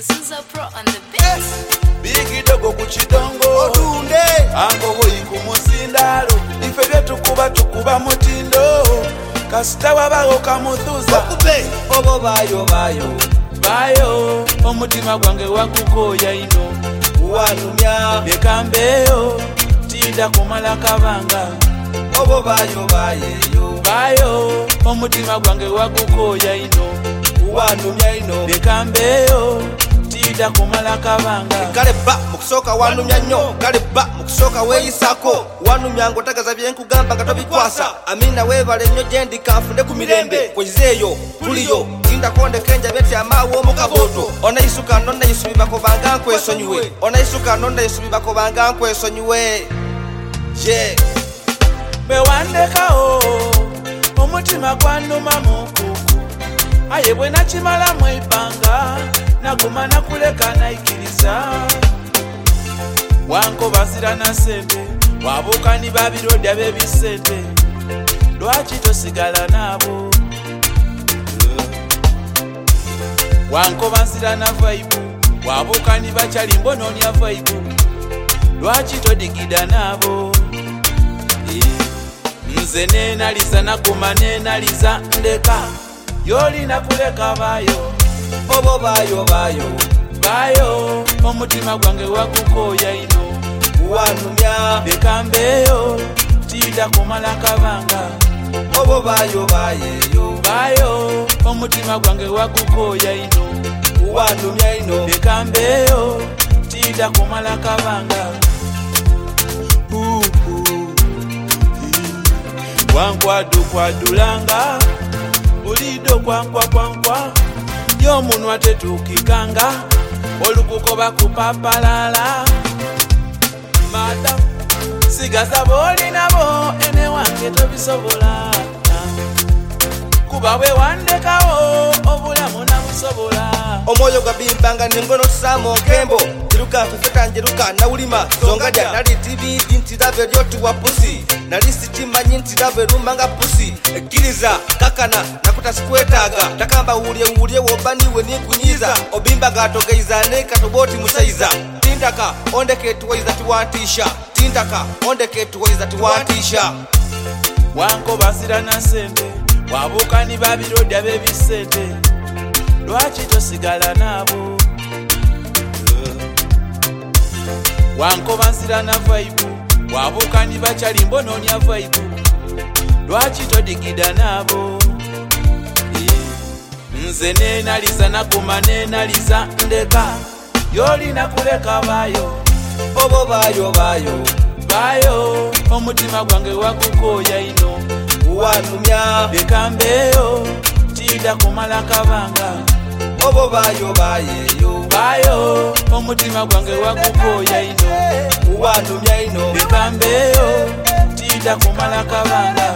Busuza Pro on the beat. Bigi dogo kuchidongo Odunde Ango boyi kumusindalo Ife tukuba mutindo Kasita wabago kamuthuza Okube Obo bayo Bayo Omutima gwange wakukoya ino Wanumya Bekambeyo Tinda kumala kabanga Obo bayo Omutima gwange wakukoya ino Wanumya ino Bekambeyo Tinda kumala kabanga Kale ba mukusoka wanumya nnyo Kale ba mukusoka weyisako Wanumya ngotagaza byenkugamba nga tobikwasa Amina webale nnyo gyendi kanfunde ku mirembe Kwezizeeyo tuliyo Tinda konde kenja beti amawo omukaboto Onayisuka nonna yisubibako banga nkwesonyiwe Onayisuka nonna yisubibako banga nkwesonyiwe Je Bewandekao Omutima gwanuma mukuku Aye bwe nakimala mwibanga Naguma nakuleka naikiriza Wanko basira na sente Wabukani babirodya bebisente Lwaki tosigala nabo Wanko basira na vibe Wabukani bachali mbononya vibe Lwaki todigida nabo Nze nenaliza naguma nenaliza ndeka Yoli nakuleka bayo Obo bayo Omutima gwange wakukoya ino Wanumya Bekambeyo Tinda kumala kabanga Obo bayo Omutima gwange wakukoya ino Wanumya ino Bekambeyo Tinda kumala kabanga Wankwadukwadulanga Bulido kwankwa Yomunwa tetukikanga Olukukoba kupapalala Madam Sigasa boli nabo ene wange tobisobola Kuba we wandekawo obulamu nabusobola Omwoyo gabimbanga ningono samo kembo Jiruka fefeta njiruka na ulima Zongaja nali TV intidave lyotu wa pusi Nali sichimanyi intidave rumanga pusi Giriza kakana nakuta sikwetaga Takamba ulie wobaniwe ni kunyiza Obimba gatogeiza neka toboti musaiza Tindaka ondeke tuwaiza tuwatisha Tindaka ondeke tuwaiza tuwatisha Wanko basira na sente Wabukani babirodya bebisente Lwaki tosigala nabo Wanko basira na vibe Wabukani bachali mbononya vibe Lwaki todigida nabo Nze nenaliza naguma nenaliza ndeka Yoli nakuleka bayo Obo bayo Omutima gwange wakukoya ino Wanumya Bekambeyo Tinda kumala kabanga Obo bayo Omutima gwange wakukoya ino Wanumya ino Bekambeyo Tinda kumala kabanga